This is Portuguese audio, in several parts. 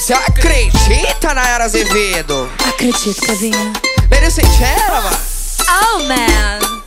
Você acredita, Nayara Azevedo? Acredito, Kevinho. Ele sente ela, mano. Oh, man.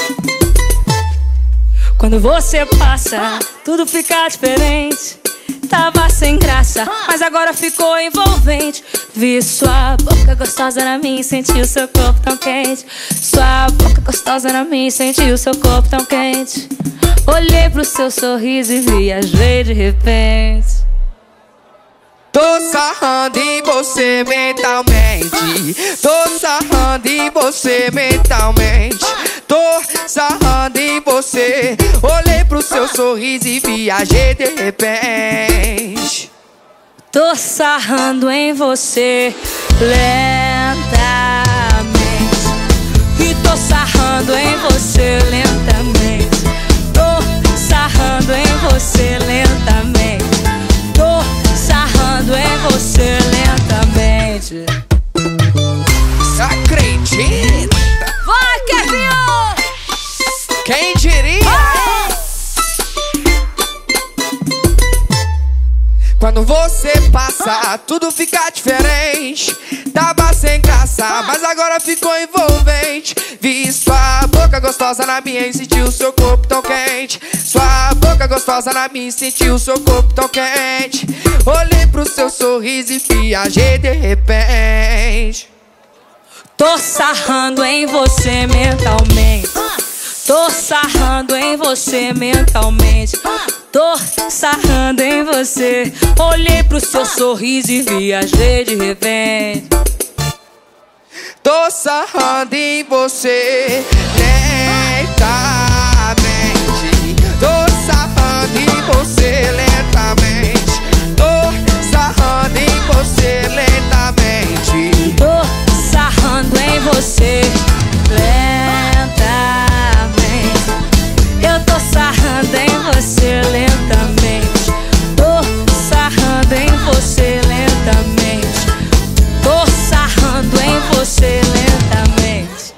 Quando você passa, tudo fica diferente. Tava sem graça, mas agora ficou envolvente. Vi sua boca gostosa na minha e senti o seu corpo tão quente. Sua boca gostosa na minha e senti o seu corpo tão quente. Olhei pro seu sorriso e viajei de repente. Tô sarrando em você mentalmente. Tô sarrando em você mentalmente. Tô sarrando em você. Olhei pro seu sorriso e viajei de repente. Tô sarrando em você lentamente. E tô sarrando em você lentamente. Tô sarrando em você lentamente. Tô sarrando em você lentamente. Você acredita? Vai, Kevinho! Quem diria? Quando você passa, tudo fica diferente. Tava sem graça, mas agora ficou envolvente. Vi sua boca gostosa na minha e senti o seu corpo tão quente. Sua boca gostosa na minha e senti o seu corpo tão quente. Olhei pro seu sorriso e viajei de repente. Tô sarrando em você mentalmente. Tô sarrando em você mentalmente. Tô sarrando em você. Olhei pro seu sorriso e viajei de repente. Tô sarrando em você lentamente. Tô sarrando em você lentamente. Tô sarrando em você lentamente. Tô sarrando em você lentamente. Eu tô sarrando em você lentamente. Tô sarrando em você lentamente. Tô sarrando em você lentamente.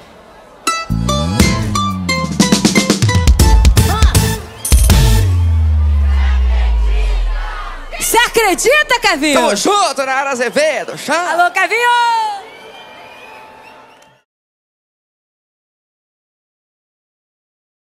Você acredita, Kevinho? Tamo junto, Nayara Azevedo. Chama. Alô, Kevinho!